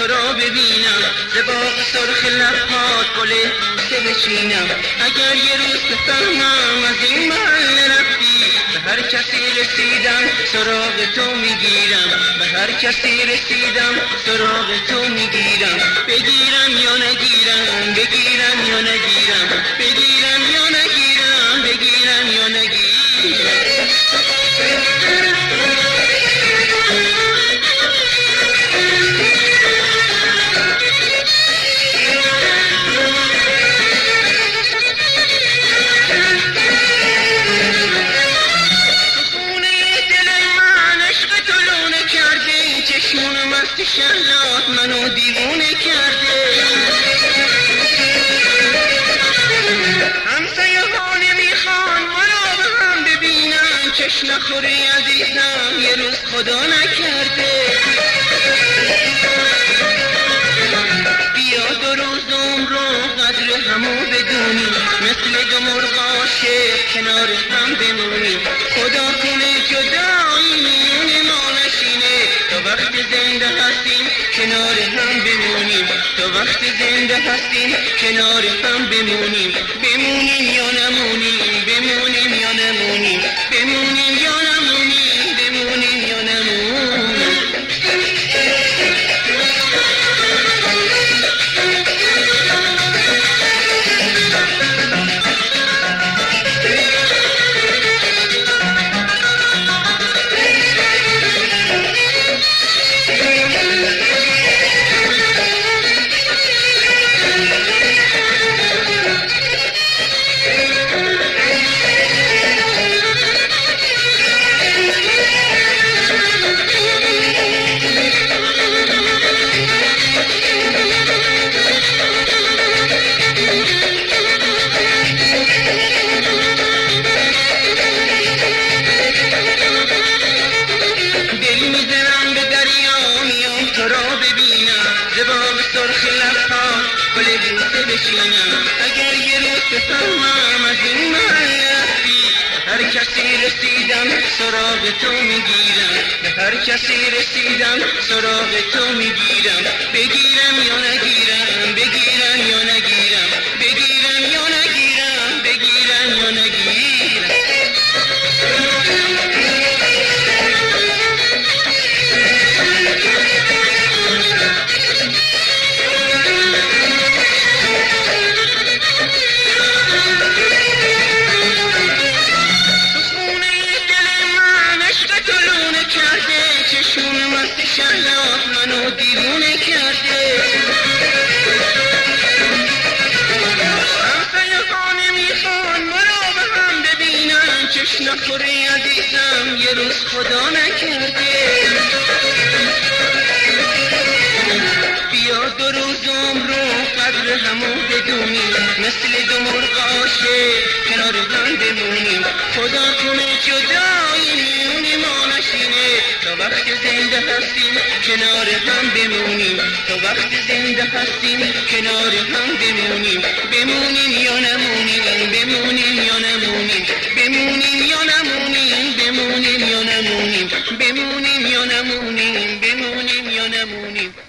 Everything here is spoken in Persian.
تو را ببینم، ز باغ سرخ لبهات گل بوسه بچینم. اگر یه روز بفهمم از این محل رفتی، به هر کسی رسیدم سراغ تو میگیرم، به هر کسی رسیدم سراغ تو میگیرم. بگیرم یا نگیرم، بگیرم یا نگیرم، بگیرم یا نگیرم، بگیرم یا نگیرم. چشمون مست شهلات منو دیوونه کرده. همسایه ها نمیخوان مرا به هم ببینن، چشم نخوری عزیزم یه روز خدا نکرده. بیا دو روز عمر رو قدر همو بدونی، مثل دو مرغ عاشق کنار هم بمونی. خدا کنه جدایی میون ما نشینه، تا وقت زنده هستیم کنار هم بمونیم، تا وقت زنده هستیم کنار هم بمونیم. بمونیم یا نمونیم، بمونیم یا نمونیم، بمونیم یا نمونیم، بمونیم یا نمونیم. اگر یه روز بفهمم از این محل رفتی، به هر کسی رسیدم سراغ تو میگیرم، به هر کسی رسیدم سراغ تو میگیرم. بگیرم یا نگیرم، بگیرم یا نگیرم، بگیرم یا نگیرم، بگیرم یا نگیرم. چشمون مست شهلات منو دیوونه کرده. همسایه ها نمیخوان مرا به هم ببینن، چشم نخوری عزیزم یه روز خدا نکرده. بیا دو روز عمر رو قدر همو بدونی، مثل دو مرغ عاشق کنار هم بمونیم. خدا کنه جدایی میون ما نشینه، تا وقت زنده هستیم کنار هم بمونیم، تا وقت زنده هستیم کنار هم بمونیم. بمونیم یا نمونیم، بمونیم یا نمونیم، بمونیم یا نمونیم، بمونیم یا نمونیم، بمونیم یا نمونیم، بمونیم یا نمونیم.